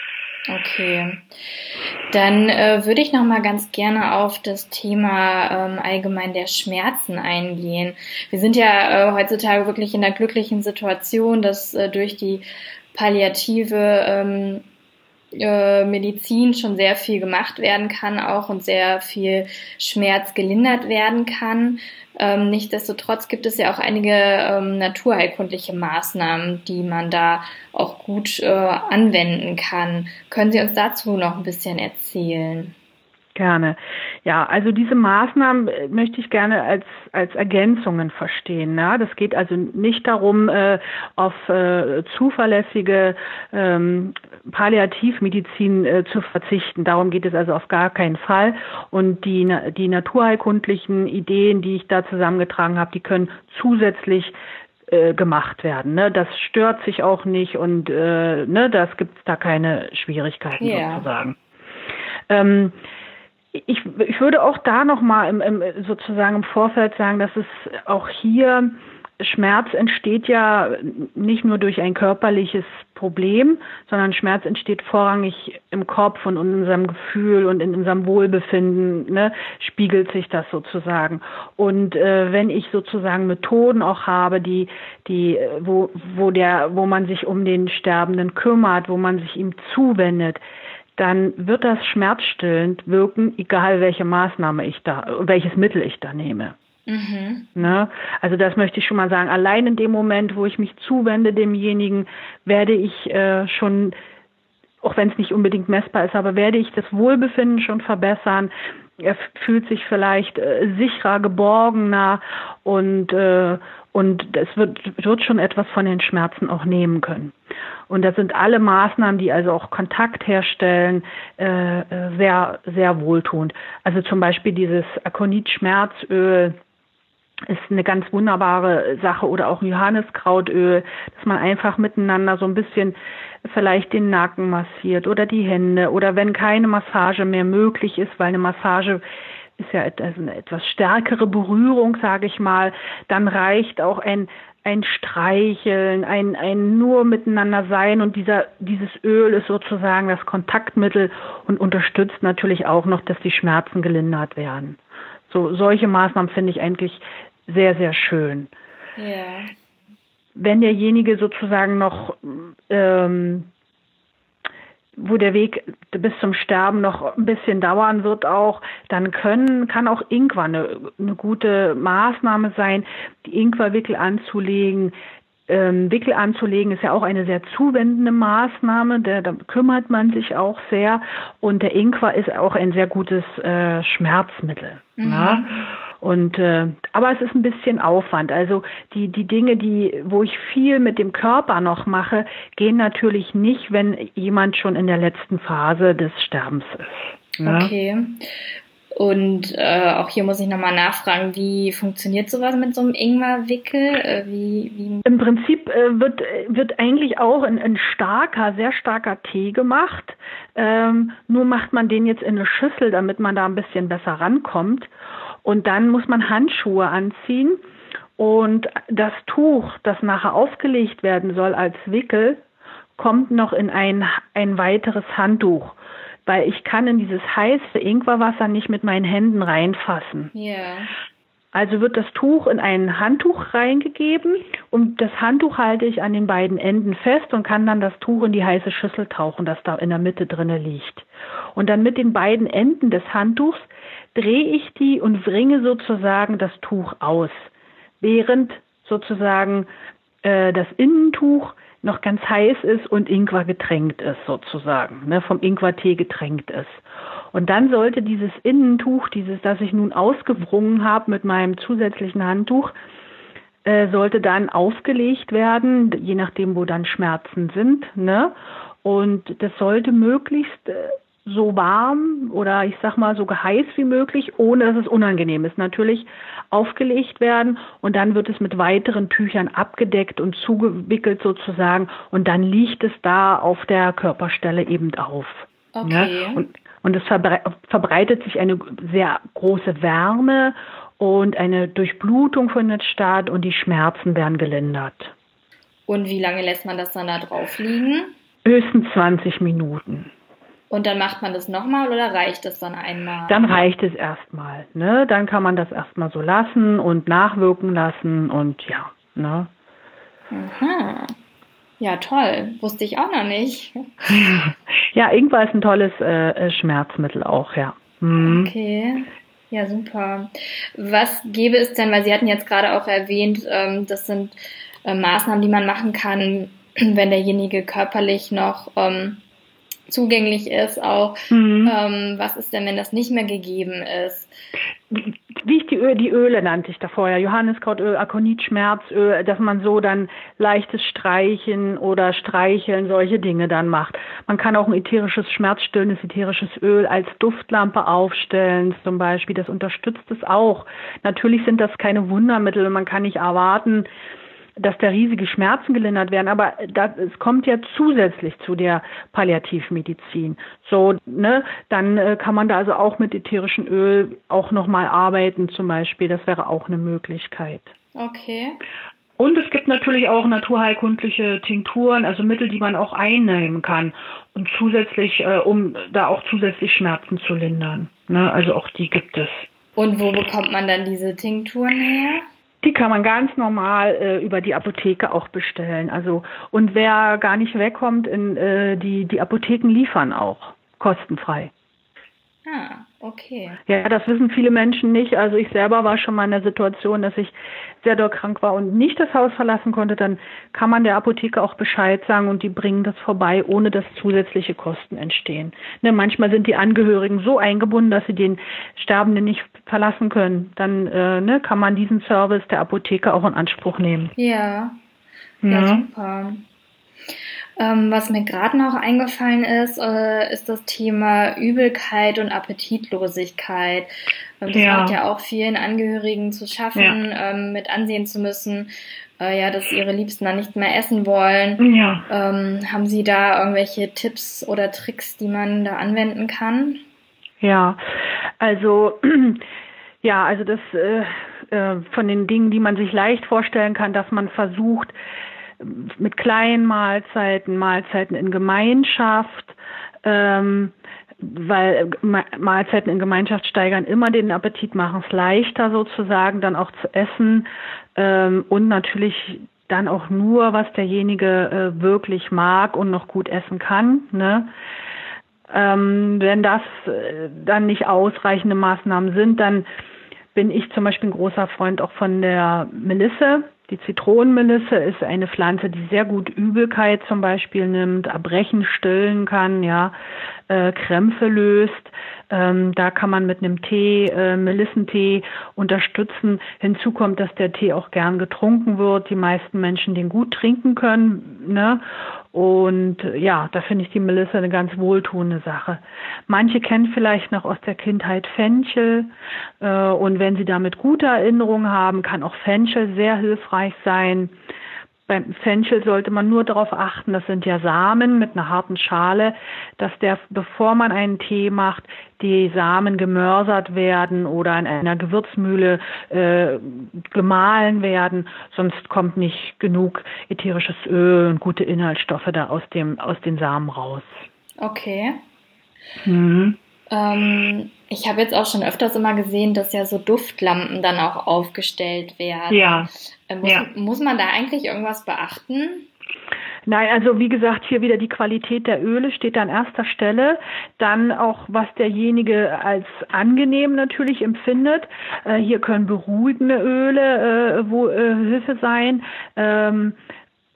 Okay, dann äh, würde ich noch mal ganz gerne auf das Thema ähm, allgemein der Schmerzen eingehen. Wir sind ja äh, heutzutage wirklich in der glücklichen Situation, dass äh, durch die palliative ähm, äh, Medizin schon sehr viel gemacht werden kann auch und sehr viel Schmerz gelindert werden kann. Ähm, nichtsdestotrotz gibt es ja auch einige ähm, naturheilkundliche Maßnahmen, die man da auch gut äh, anwenden kann. Können Sie uns dazu noch ein bisschen erzählen? Gerne. Ja, also diese Maßnahmen möchte ich gerne als als Ergänzungen verstehen. Ne? Das geht also nicht darum, äh, auf äh, zuverlässige ähm, Palliativmedizin äh, zu verzichten. Darum geht es also auf gar keinen Fall. Und die die naturheilkundlichen Ideen, die ich da zusammengetragen habe, die können zusätzlich äh, gemacht werden. Ne? Das stört sich auch nicht und äh, ne, das gibt's da keine Schwierigkeiten yeah. sozusagen. Ähm, Ich, ich würde auch da nochmal im, im, sozusagen im Vorfeld sagen, dass es auch hier Schmerz entsteht ja nicht nur durch ein körperliches Problem, sondern Schmerz entsteht vorrangig im Kopf und in unserem Gefühl und in unserem Wohlbefinden, ne, spiegelt sich das sozusagen. Und äh, wenn ich sozusagen Methoden auch habe, die, die, wo, wo der, wo man sich um den Sterbenden kümmert, wo man sich ihm zuwendet, dann wird das schmerzstillend wirken, egal welche Maßnahme ich da, welches Mittel ich da nehme. Mhm. Ne? Also das möchte ich schon mal sagen. Allein in dem Moment, wo ich mich zuwende demjenigen, werde ich äh, schon, auch wenn es nicht unbedingt messbar ist, aber werde ich das Wohlbefinden schon verbessern. Er fühlt sich vielleicht äh, sicherer, geborgener und äh, und es wird wird schon etwas von den Schmerzen auch nehmen können. Und das sind alle Maßnahmen, die also auch Kontakt herstellen, äh, sehr sehr wohltuend. Also zum Beispiel dieses Akonit-Schmerzöl ist eine ganz wunderbare Sache oder auch Johanniskrautöl, dass man einfach miteinander so ein bisschen vielleicht den Nacken massiert oder die Hände oder wenn keine Massage mehr möglich ist, weil eine Massage ist ja eine etwas stärkere Berührung, sage ich mal, dann reicht auch ein ein Streicheln, ein ein nur miteinander sein und dieser dieses Öl ist sozusagen das Kontaktmittel und unterstützt natürlich auch noch, dass die Schmerzen gelindert werden. So solche Maßnahmen finde ich eigentlich sehr, sehr schön. Ja. Wenn derjenige sozusagen noch, ähm, wo der Weg bis zum Sterben noch ein bisschen dauern wird auch, dann können, kann auch Ingwer eine, eine gute Maßnahme sein, die Ingwerwickel anzulegen. Ähm, Wickel anzulegen ist ja auch eine sehr zuwendende Maßnahme, da, da kümmert man sich auch sehr und der Ingwer ist auch ein sehr gutes äh, Schmerzmittel. Mhm. Ja? Und äh, aber es ist ein bisschen Aufwand. Also die die Dinge, die wo ich viel mit dem Körper noch mache, gehen natürlich nicht, wenn jemand schon in der letzten Phase des Sterbens ist. Ja? Okay. Und äh, auch hier muss ich nochmal nachfragen, wie funktioniert sowas mit so einem Ingwerwickel? Äh, wie, wie Im Prinzip äh, wird wird eigentlich auch ein, ein starker, sehr starker Tee gemacht. Ähm, nur macht man den jetzt in eine Schüssel, damit man da ein bisschen besser rankommt. Und dann muss man Handschuhe anziehen und das Tuch, das nachher aufgelegt werden soll als Wickel, kommt noch in ein ein weiteres Handtuch. Weil ich kann in dieses heiße Ingwerwasser nicht mit meinen Händen reinfassen. Ja. Yeah. Also wird das Tuch in ein Handtuch reingegeben und das Handtuch halte ich an den beiden Enden fest und kann dann das Tuch in die heiße Schüssel tauchen, das da in der Mitte drinne liegt. Und dann mit den beiden Enden des Handtuchs drehe ich die und wringe sozusagen das Tuch aus, während sozusagen äh, das Innentuch noch ganz heiß ist und Ingwer getränkt ist sozusagen, ne, vom Ingwertee getränkt ist. Und dann sollte dieses Innentuch, dieses, das ich nun ausgewrungen habe mit meinem zusätzlichen Handtuch, äh, sollte dann aufgelegt werden, je nachdem, wo dann Schmerzen sind, ne? Und das sollte möglichst äh, so warm oder ich sag mal so heiß wie möglich, ohne dass es unangenehm ist, natürlich aufgelegt werden und dann wird es mit weiteren Tüchern abgedeckt und zugewickelt sozusagen und dann liegt es da auf der Körperstelle eben auf. Okay. Ne? Und, und es verbre- verbreitet sich eine sehr große Wärme und eine Durchblutung findet statt und die Schmerzen werden gelindert. Und wie lange lässt man das dann da drauf liegen? Höchstens zwanzig Minuten. Und dann macht man das nochmal oder reicht das dann einmal? Dann reicht es erstmal, ne? Dann kann man das erstmal so lassen und nachwirken lassen und ja, ne? Aha. Ja, toll. Wusste ich auch noch nicht. Ja, Ingwer ist ein tolles äh, Schmerzmittel auch, ja. Mhm. Okay. Ja, super. Was gäbe es denn, weil Sie hatten jetzt gerade auch erwähnt, ähm, das sind äh, Maßnahmen, die man machen kann, wenn derjenige körperlich noch ähm, zugänglich ist auch. Mhm. Ähm, was ist denn, wenn das nicht mehr gegeben ist? Wie ich die Öle, die Öle nannte ich da vorher, Johanniskrautöl, Akonit, Schmerzöl, dass man so dann leichtes Streichen oder Streicheln, solche Dinge dann macht. Man kann auch ein ätherisches, schmerzstillendes ätherisches Öl als Duftlampe aufstellen zum Beispiel, das unterstützt es auch. Natürlich sind das keine Wundermittel und man kann nicht erwarten, dass da riesige Schmerzen gelindert werden, aber das, es kommt ja zusätzlich zu der Palliativmedizin. So, ne, dann äh, kann man da also auch mit ätherischem Öl auch nochmal arbeiten zum Beispiel, das wäre auch eine Möglichkeit. Okay. Und es gibt natürlich auch naturheilkundliche Tinkturen, also Mittel, die man auch einnehmen kann und zusätzlich, äh, um da auch zusätzlich Schmerzen zu lindern. Ne, also auch die gibt es. Und wo bekommt man dann diese Tinkturen her? Die kann man ganz normal äh, über die Apotheke auch bestellen. Also und wer gar nicht wegkommt, in, äh, die die Apotheken liefern auch kostenfrei. Ah, okay. Ja, das wissen viele Menschen nicht. Also ich selber war schon mal in der Situation, dass ich sehr doll krank war und nicht das Haus verlassen konnte. Dann kann man der Apotheke auch Bescheid sagen und die bringen das vorbei, ohne dass zusätzliche Kosten entstehen. Ne, manchmal sind die Angehörigen so eingebunden, dass sie den Sterbenden nicht verlassen können. Dann äh, ne, kann man diesen Service der Apotheke auch in Anspruch nehmen. Ja, ja, ja super. Ähm, was mir gerade noch eingefallen ist, äh, ist das Thema Übelkeit und Appetitlosigkeit. Ähm, das ja. macht ja auch vielen Angehörigen zu schaffen, ja. ähm, mit ansehen zu müssen, äh, ja, dass ihre Liebsten dann nicht mehr essen wollen. Ja. Ähm, haben Sie da irgendwelche Tipps oder Tricks, die man da anwenden kann? Ja, also ja, also das äh, äh, von den Dingen, die man sich leicht vorstellen kann, dass man versucht, mit kleinen Mahlzeiten, Mahlzeiten in Gemeinschaft, ähm, weil Mahlzeiten in Gemeinschaft steigern immer den Appetit, machen es leichter sozusagen, dann auch zu essen ähm, und natürlich dann auch nur, was derjenige äh, wirklich mag und noch gut essen kann, ne? Ähm, wenn das äh, dann nicht ausreichende Maßnahmen sind, dann bin ich zum Beispiel ein großer Freund auch von der Melisse. Die Zitronenmelisse ist eine Pflanze, die sehr gut Übelkeit zum Beispiel nimmt, Erbrechen stillen kann, ja, äh, Krämpfe löst. Ähm, da kann man mit einem Tee, äh, Melissentee unterstützen. Hinzu kommt, dass der Tee auch gern getrunken wird. Die meisten Menschen den gut trinken können, ne? Und ja, da finde ich die Melisse eine ganz wohltuende Sache. Manche kennen vielleicht noch aus der Kindheit Fenchel äh, und wenn sie damit gute Erinnerungen haben, kann auch Fenchel sehr hilfreich sein. Beim Fenchel sollte man nur darauf achten, das sind ja Samen mit einer harten Schale, dass der, bevor man einen Tee macht, die Samen gemörsert werden oder in einer Gewürzmühle äh, gemahlen werden, sonst kommt nicht genug ätherisches Öl und gute Inhaltsstoffe da aus dem aus den Samen raus. Okay. Mhm. Ähm, ich habe jetzt auch schon öfters immer gesehen, dass ja so Duftlampen dann auch aufgestellt werden. Ja. Äh, muss, ja. muss man da eigentlich irgendwas beachten? Nein, also wie gesagt, hier wieder die Qualität der Öle steht an erster Stelle. Dann auch, was derjenige als angenehm natürlich empfindet. Äh, hier können beruhigende Öle äh, wo, äh, Hilfe sein. Ähm,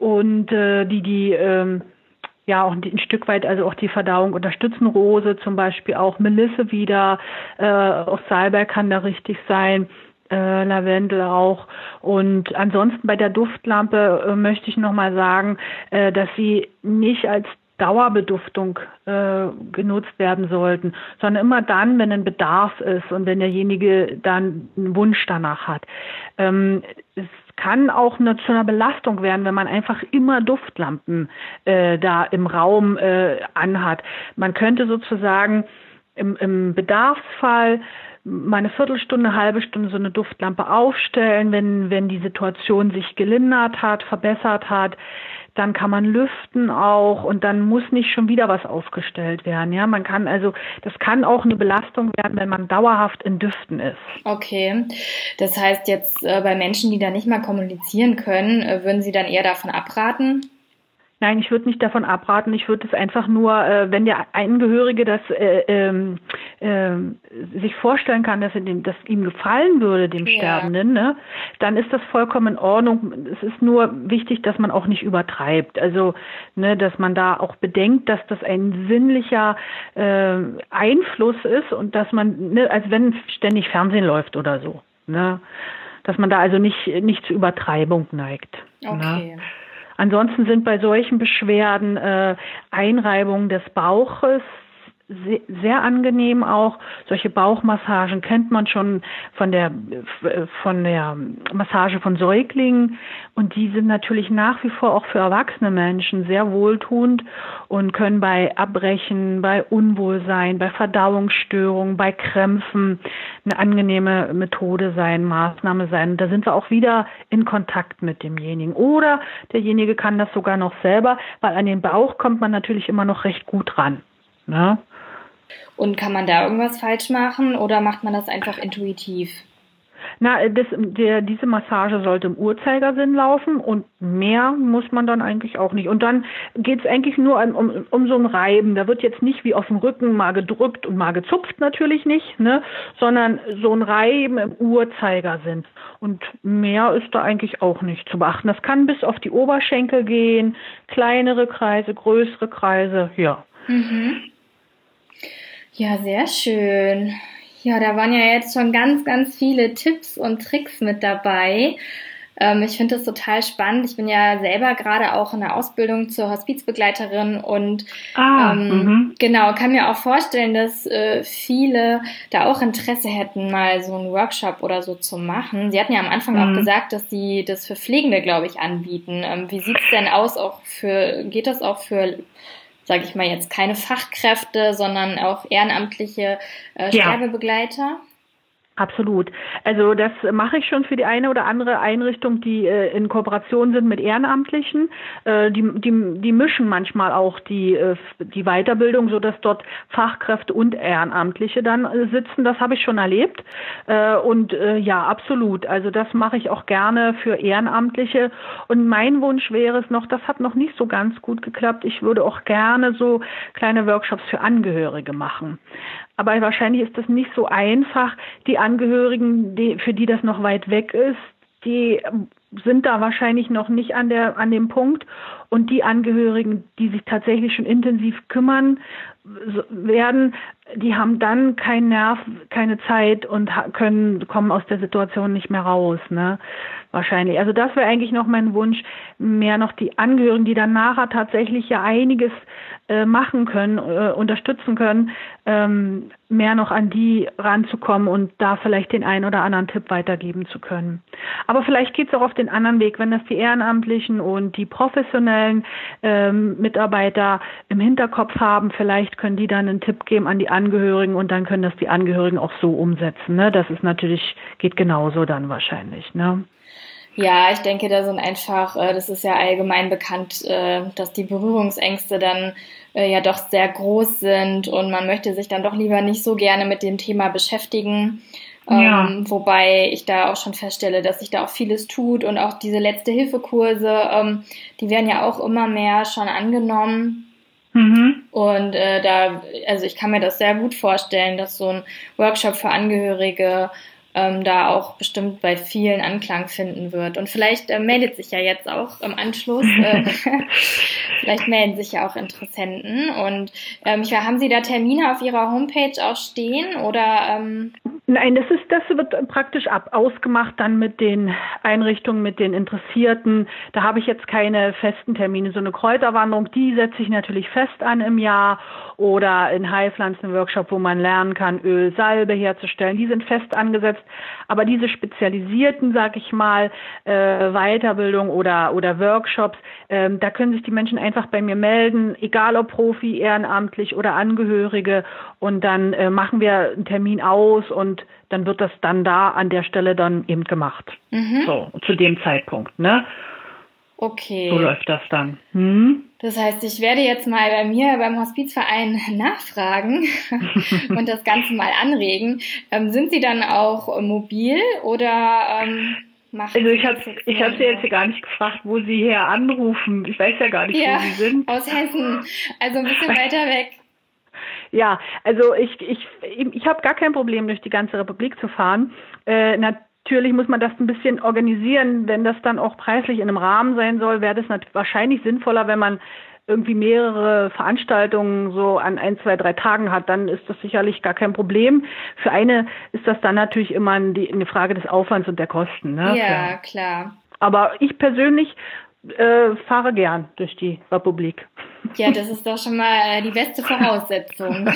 und äh, die die ähm, ja auch ein Stück weit also auch die Verdauung unterstützen. Rose zum Beispiel auch, Melisse wieder, äh, auch Salbei kann da richtig sein. Äh, Lavendel auch. Und ansonsten bei der Duftlampe äh, möchte ich nochmal sagen, äh, dass sie nicht als Dauerbeduftung äh, genutzt werden sollten, sondern immer dann, wenn ein Bedarf ist und wenn derjenige dann einen Wunsch danach hat. Ähm, es kann auch eine, zu einer Belastung werden, wenn man einfach immer Duftlampen äh, da im Raum äh, anhat. Man könnte sozusagen im, im Bedarfsfall mal eine Viertelstunde, eine halbe Stunde so eine Duftlampe aufstellen, wenn, wenn die Situation sich gelindert hat, verbessert hat. Dann kann man lüften auch und dann muss nicht schon wieder was aufgestellt werden. Ja, man kann also, das kann auch eine Belastung werden, wenn man dauerhaft in Düften ist. Okay, das heißt jetzt äh, bei Menschen, die da nicht mal kommunizieren können, äh, würden Sie dann eher davon abraten? Nein, ich würde nicht davon abraten. Ich würde es einfach nur, äh, wenn der Angehörige das äh, ähm, äh, sich vorstellen kann, dass, er dem, dass ihm gefallen würde, dem Ja. Sterbenden, ne, dann ist das vollkommen in Ordnung. Es ist nur wichtig, dass man auch nicht übertreibt. Also, ne, dass man da auch bedenkt, dass das ein sinnlicher äh, Einfluss ist und dass man, ne, als wenn ständig Fernsehen läuft oder so, ne, dass man da also nicht nicht zur Übertreibung neigt. Okay. Ne? Ansonsten sind bei solchen Beschwerden äh, Einreibungen des Bauches sehr, sehr angenehm auch. Solche Bauchmassagen kennt man schon von der von der Massage von Säuglingen und die sind natürlich nach wie vor auch für erwachsene Menschen sehr wohltuend und können bei Erbrechen, bei Unwohlsein, bei Verdauungsstörungen, bei Krämpfen eine angenehme Methode sein, Maßnahme sein. Und da sind wir auch wieder in Kontakt mit demjenigen. Oder derjenige kann das sogar noch selber, weil an den Bauch kommt man natürlich immer noch recht gut ran. Ne? Und kann man da irgendwas falsch machen oder macht man das einfach intuitiv? Na, das, der, diese Massage sollte im Uhrzeigersinn laufen und mehr muss man dann eigentlich auch nicht. Und dann geht es eigentlich nur um, um, um so ein Reiben. Da wird jetzt nicht wie auf dem Rücken mal gedrückt und mal gezupft, natürlich nicht, ne, sondern so ein Reiben im Uhrzeigersinn. Und mehr ist da eigentlich auch nicht zu beachten. Das kann bis auf die Oberschenkel gehen, kleinere Kreise, größere Kreise, ja. Mhm. Ja, sehr schön. Ja, da waren ja jetzt schon ganz, ganz viele Tipps und Tricks mit dabei. Ähm, ich finde das total spannend. Ich bin ja selber gerade auch in der Ausbildung zur Hospizbegleiterin und ah, ähm, genau, kann mir auch vorstellen, dass äh, viele da auch Interesse hätten, mal so einen Workshop oder so zu machen. Sie hatten ja am Anfang mhm. auch gesagt, dass Sie das für Pflegende, glaube ich, anbieten. Ähm, wie sieht's denn aus? Auch für, geht das auch für, sage ich mal jetzt, keine Fachkräfte, sondern auch ehrenamtliche äh, Sterbebegleiter? Absolut. Also das mache ich schon für die eine oder andere Einrichtung, die äh, in Kooperation sind mit Ehrenamtlichen. Äh, die, die, die mischen manchmal auch die, äh, die Weiterbildung, so dass dort Fachkräfte und Ehrenamtliche dann äh, sitzen. Das habe ich schon erlebt. Äh, und äh, ja, absolut. Also das mache ich auch gerne für Ehrenamtliche. Und mein Wunsch wäre es noch, das hat noch nicht so ganz gut geklappt. Ich würde auch gerne so kleine Workshops für Angehörige machen. Aber wahrscheinlich ist das nicht so einfach. Die Angehörigen, die, für die das noch weit weg ist, die sind da wahrscheinlich noch nicht an der, an dem Punkt. Und die Angehörigen, die sich tatsächlich schon intensiv kümmern werden, die haben dann keinen Nerv, keine Zeit und können, kommen aus der Situation nicht mehr raus, ne? Wahrscheinlich. Also das wäre eigentlich noch mein Wunsch, mehr noch die Angehörigen, die dann nachher tatsächlich ja einiges äh, machen können, äh, unterstützen können, ähm, mehr noch an die ranzukommen und da vielleicht den einen oder anderen Tipp weitergeben zu können. Aber vielleicht geht es auch auf den anderen Weg, wenn das die Ehrenamtlichen und die professionellen ähm, Mitarbeiter im Hinterkopf haben, vielleicht können die dann einen Tipp geben an die Angehörigen und dann können das die Angehörigen auch so umsetzen. Ne? Das ist natürlich, geht genauso dann wahrscheinlich. Ne? Ja, ich denke, da sind einfach, äh, das ist ja allgemein bekannt, äh, dass die Berührungsängste dann äh, ja doch sehr groß sind und man möchte sich dann doch lieber nicht so gerne mit dem Thema beschäftigen. Ja. Ähm, wobei ich da auch schon feststelle, dass sich da auch vieles tut und auch diese Letzte-Hilfe-Kurse, ähm, die werden ja auch immer mehr schon angenommen. Mhm. Und äh, da, also ich kann mir das sehr gut vorstellen, dass so ein Workshop für Angehörige ähm, da auch bestimmt bei vielen Anklang finden wird. Und vielleicht äh, meldet sich ja jetzt auch im Anschluss, äh, vielleicht melden sich ja auch Interessenten. Und ähm, ich weiß, haben Sie da Termine auf Ihrer Homepage auch stehen oder? Ähm Nein, das ist, das wird praktisch ab ausgemacht dann mit den Einrichtungen, mit den Interessierten. Da habe ich jetzt keine festen Termine. So eine Kräuterwanderung, die setze ich natürlich fest an im Jahr, oder in Heilpflanzen-Workshop, wo man lernen kann, Öl, Salbe herzustellen. Die sind fest angesetzt. Aber diese spezialisierten, sag ich mal, äh, Weiterbildung oder oder Workshops, ähm, da können sich die Menschen einfach bei mir melden, egal ob Profi, ehrenamtlich oder Angehörige. Und dann äh, machen wir einen Termin aus und dann wird das dann da an der Stelle dann eben gemacht. Mhm. So, zu dem Zeitpunkt, ne? Okay. So läuft das dann. Hm? Das heißt, ich werde jetzt mal bei mir beim Hospizverein nachfragen und das Ganze mal anregen. Ähm, sind Sie dann auch mobil oder ähm, machen Also ich habe ich habe Sie jetzt hier gar nicht gefragt, wo Sie her anrufen. Ich weiß ja gar nicht, ja, wo Sie sind. Aus Hessen, also ein bisschen weiter weg. Ja, also ich ich ich habe gar kein Problem, durch die ganze Republik zu fahren. Äh, Natürlich muss man das ein bisschen organisieren. Wenn das dann auch preislich in einem Rahmen sein soll, wäre das wahrscheinlich sinnvoller, wenn man irgendwie mehrere Veranstaltungen so an ein, zwei, drei Tagen hat. Dann ist das sicherlich gar kein Problem. Für eine ist das dann natürlich immer eine Frage des Aufwands und der Kosten. Ne? Ja, ja, klar. Aber ich persönlich äh, fahre gern durch die Republik. Ja, das ist doch schon mal die beste Voraussetzung.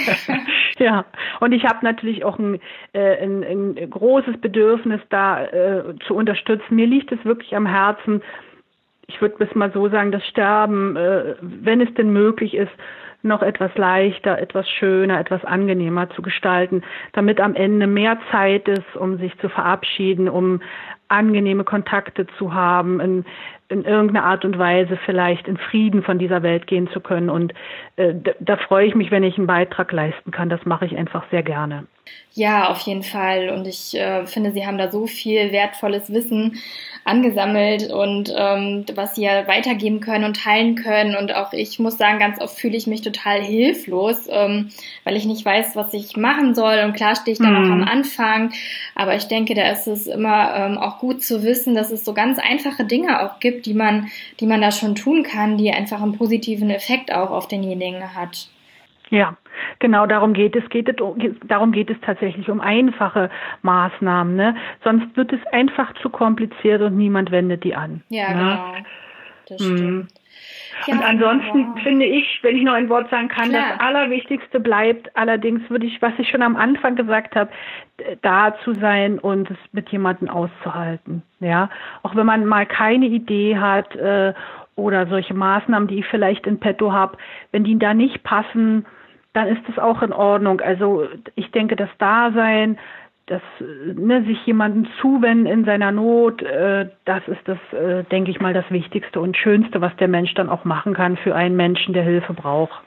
Ja, und ich habe natürlich auch ein, äh, ein, ein großes Bedürfnis, da äh, zu unterstützen. Mir liegt es wirklich am Herzen, ich würde es mal so sagen, das Sterben, äh, wenn es denn möglich ist, noch etwas leichter, etwas schöner, etwas angenehmer zu gestalten, damit am Ende mehr Zeit ist, um sich zu verabschieden, um angenehme Kontakte zu haben, in, in irgendeiner Art und Weise vielleicht in Frieden von dieser Welt gehen zu können. Und äh, da, da freue ich mich, wenn ich einen Beitrag leisten kann. Das mache ich einfach sehr gerne. Ja, auf jeden Fall. Und ich äh, finde, Sie haben da so viel wertvolles Wissen angesammelt und ähm, was Sie ja weitergeben können und teilen können. Und auch ich muss sagen, ganz oft fühle ich mich total hilflos, ähm, weil ich nicht weiß, was ich machen soll. Und klar stehe ich da noch mhm. am Anfang. Aber ich denke, da ist es immer ähm, auch gut zu wissen, dass es so ganz einfache Dinge auch gibt, die man, die man da schon tun kann, die einfach einen positiven Effekt auch auf denjenigen hat. Ja, genau, darum geht es. Geht es darum geht es tatsächlich um einfache Maßnahmen, ne? Sonst wird es einfach zu kompliziert und niemand wendet die an. Ja, ne? Genau. Das stimmt. Mhm. Ja, und ansonsten wow. finde ich, wenn ich noch ein Wort sagen kann, Klar. das Allerwichtigste bleibt, allerdings würde ich, was ich schon am Anfang gesagt habe, da zu sein und es mit jemandem auszuhalten. Ja, auch wenn man mal keine Idee hat äh, oder solche Maßnahmen, die ich vielleicht in petto habe, wenn die da nicht passen, dann ist das auch in Ordnung. Also ich denke, das Dasein, das ne, sich jemandem zuwenden in seiner Not, äh, das ist das, äh, denke ich mal, das Wichtigste und Schönste, was der Mensch dann auch machen kann für einen Menschen, der Hilfe braucht.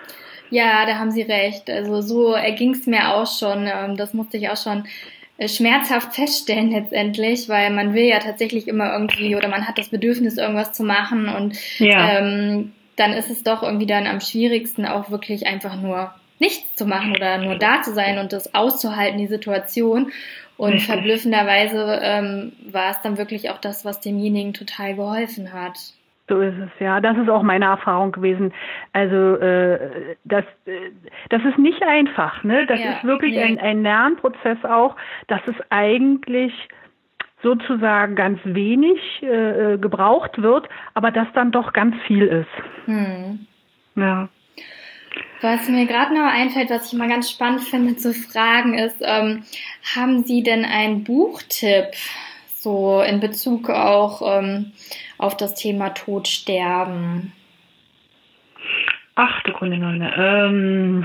Ja, da haben Sie recht. Also so erging es mir auch schon. Das musste ich auch schon schmerzhaft feststellen letztendlich, weil man will ja tatsächlich immer irgendwie oder man hat das Bedürfnis, irgendwas zu machen und ja. ähm, dann ist es doch irgendwie dann am schwierigsten auch wirklich einfach nur nichts zu machen oder nur da zu sein und das auszuhalten, die Situation. Und Richtig. verblüffenderweise ähm, war es dann wirklich auch das, was demjenigen total geholfen hat. So ist es, ja. Das ist auch meine Erfahrung gewesen. Also äh, das, äh, das ist nicht einfach, ne? Das ja, ist wirklich nee. ein, ein Lernprozess auch, dass es eigentlich sozusagen ganz wenig äh, gebraucht wird, aber dass dann doch ganz viel ist. Hm. Ja. Was mir gerade noch einfällt, was ich mal ganz spannend finde zu fragen, ist, ähm, haben Sie denn einen Buchtipp, so in Bezug auch ähm, auf das Thema Tod, Sterben? Ach, du Kunde Neune. Ähm.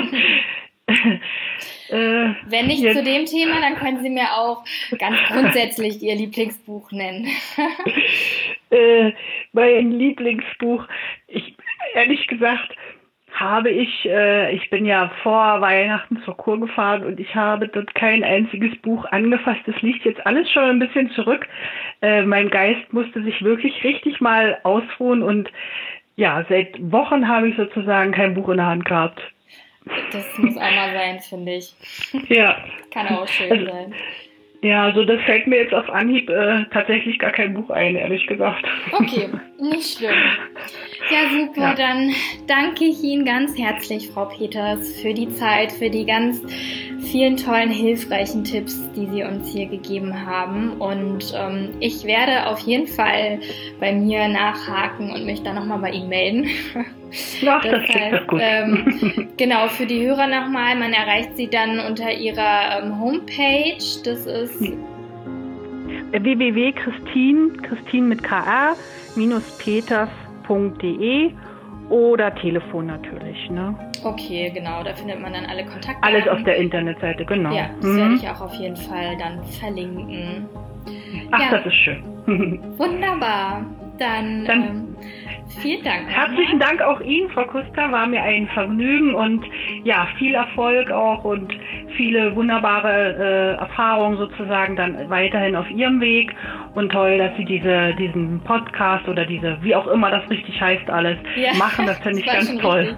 äh, Wenn nicht jetzt. Zu dem Thema, dann können Sie mir auch ganz grundsätzlich Ihr Lieblingsbuch nennen. äh, mein Lieblingsbuch, ich ehrlich gesagt, habe ich, äh, ich bin ja vor Weihnachten zur Kur gefahren und ich habe dort kein einziges Buch angefasst. Das liegt jetzt alles schon ein bisschen zurück. Äh, mein Geist musste sich wirklich richtig mal ausruhen und ja, seit Wochen habe ich sozusagen kein Buch in der Hand gehabt. Das muss auch mal sein, finde ich. Ja. Kann auch schön also, sein. Ja, also das fällt mir jetzt auf Anhieb äh, tatsächlich gar kein Buch ein, ehrlich gesagt. Okay, nicht schlimm. Ja, super, ja. Dann danke ich Ihnen ganz herzlich, Frau Peters, für die Zeit, für die ganz vielen tollen, hilfreichen Tipps, die Sie uns hier gegeben haben. Und ähm, ich werde auf jeden Fall bei mir nachhaken und mich dann nochmal bei Ihnen melden. Ja, das, das heißt, doch gut. Ähm, genau, für die Hörer nochmal, man erreicht Sie dann unter Ihrer ähm, Homepage. Das ist w w w punkt christine, Christine mit K R, minus peters punkt de oder Telefon natürlich, ne? Okay, genau, da findet man dann alle Kontakte. Alles auf der Internetseite, genau. Ja, das mhm. werde ich auch auf jeden Fall dann verlinken. Ach, ja. Das ist schön. Wunderbar. Dann, dann ähm, vielen Dank. Herzlichen Dank auch Ihnen, Frau Kuster, war mir ein Vergnügen und ja, viel Erfolg auch und viele wunderbare äh, Erfahrungen sozusagen dann weiterhin auf Ihrem Weg und toll, dass Sie diese, diesen Podcast oder diese, wie auch immer das richtig heißt alles, ja, machen, das finde ich ganz toll.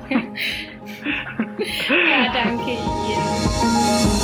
Ja, danke Ihnen.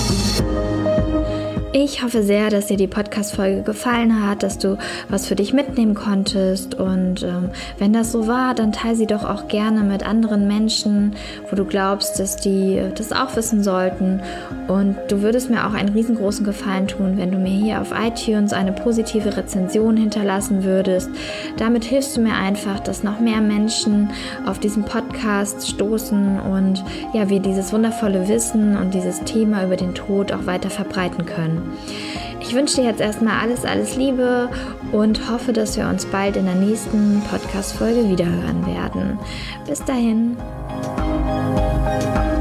Ich hoffe sehr, dass dir die Podcast-Folge gefallen hat, dass du was für dich mitnehmen konntest und ähm, wenn das so war, dann teile sie doch auch gerne mit anderen Menschen, wo du glaubst, dass die das auch wissen sollten und du würdest mir auch einen riesengroßen Gefallen tun, wenn du mir hier auf iTunes eine positive Rezension hinterlassen würdest. Damit hilfst du mir einfach, dass noch mehr Menschen auf diesen Podcast stoßen und ja, wir dieses wundervolle Wissen und dieses Thema über den Tod auch weiter verbreiten können. Ich wünsche dir jetzt erstmal alles, alles Liebe und hoffe, dass wir uns bald in der nächsten Podcast-Folge wiederhören werden. Bis dahin.